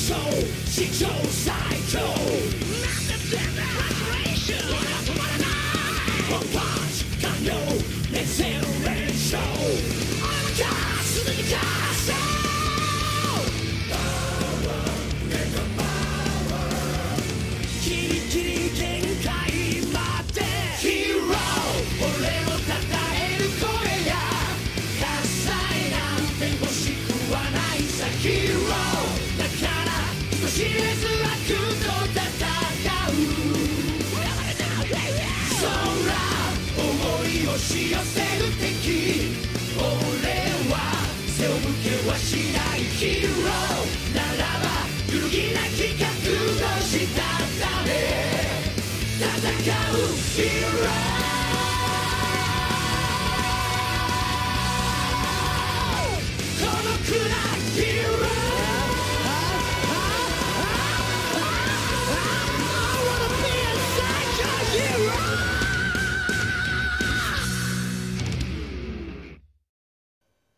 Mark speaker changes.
Speaker 1: 勝史上最強なんて全然俺は止まらないワンパンチ完了連戦連勝俺はすぐに勝つキリキリ限界までヒーロー俺を称える声や喝采なんて欲しくはないさヒーローだから人知れず悪と戦う空思い押し寄せる敵俺は背を向けはしないヒーローならば揺るぎなき覚悟したため戦うヒーロー